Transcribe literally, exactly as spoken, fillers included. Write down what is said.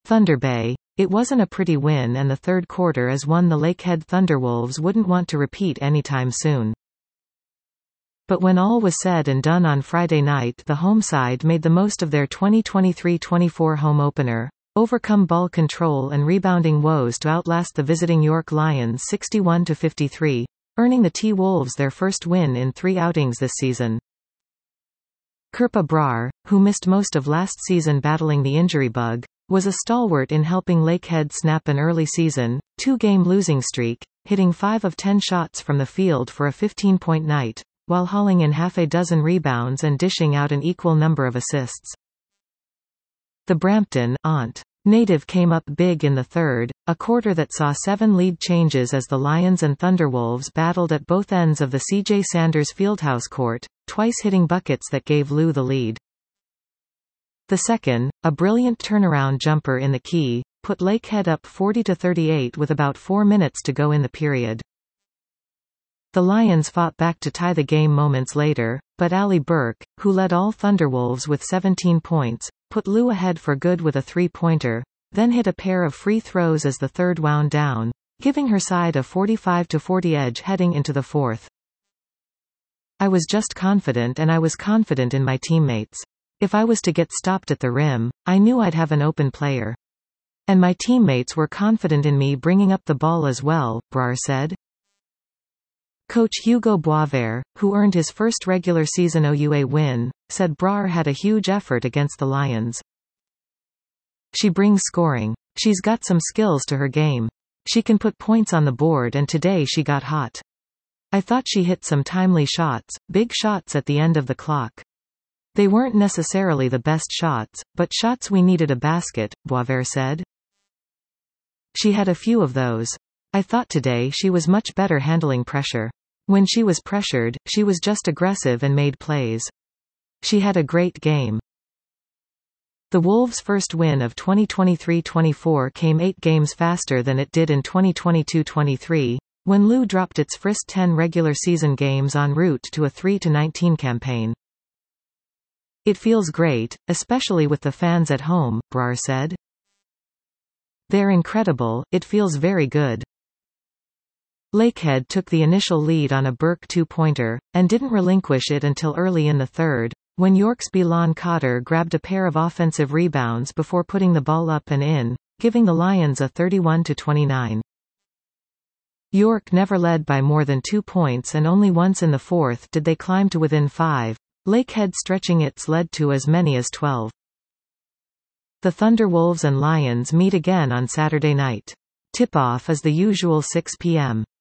Thunder Bay. It wasn't a pretty win, and the third quarter is one the Lakehead Thunderwolves wouldn't want to repeat anytime soon. But when all was said and done on Friday night, the home side made the most of their twenty twenty-three twenty-four home opener, overcome ball control and rebounding woes to outlast the visiting York Lions sixty-one to fifty-three, earning the T-Wolves their first win in three outings this season. Kirpa Brar, who missed most of last season battling the injury bug, was a stalwart in helping Lakehead snap an early season, two-game losing streak, hitting five of ten shots from the field for a fifteen-point night, while hauling in half a dozen rebounds and dishing out an equal number of assists. The Brampton Aunt native came up big in the third, a quarter that saw seven lead changes as the Lions and Thunderwolves battled at both ends of the C J Sanders Fieldhouse court, twice hitting buckets that gave Lou the lead. The second, a brilliant turnaround jumper in the key, put Lakehead up forty to thirty-eight with about four minutes to go in the period. The Lions fought back to tie the game moments later, but Allie Burke, who led all Thunderwolves with seventeen points, put Lou ahead for good with a three-pointer, then hit a pair of free throws as the third wound down, giving her side a forty-five to forty edge heading into the fourth. I was just confident, and I was confident in my teammates. If I was to get stopped at the rim, I knew I'd have an open player. And my teammates were confident in me bringing up the ball as well, Brar said. Coach Hugo Boisvert, who earned his first regular season O U A win, said Brar had a huge effort against the Lions. She brings scoring. She's got some skills to her game. She can put points on the board, and today she got hot. I thought she hit some timely shots, big shots at the end of the clock. They weren't necessarily the best shots, but shots we needed a basket, Boisvert said. She had a few of those. I thought today she was much better handling pressure. When she was pressured, she was just aggressive and made plays. She had a great game. The Wolves' first win of twenty twenty-three twenty-four came eight games faster than it did in twenty twenty-two twenty-three, when Lou dropped its first ten regular season games en route to a three to nineteen campaign. It feels great, especially with the fans at home, Brar said. They're incredible, it feels very good. Lakehead took the initial lead on a Burke two-pointer, and didn't relinquish it until early in the third, when York's Belon Cotter grabbed a pair of offensive rebounds before putting the ball up and in, giving the Lions a thirty-one to twenty-nine. York never led by more than two points, and only once in the fourth did they climb to within five, Lakehead stretching its lead to as many as twelve. The Thunderwolves and Lions meet again on Saturday night. Tip-off is the usual six p m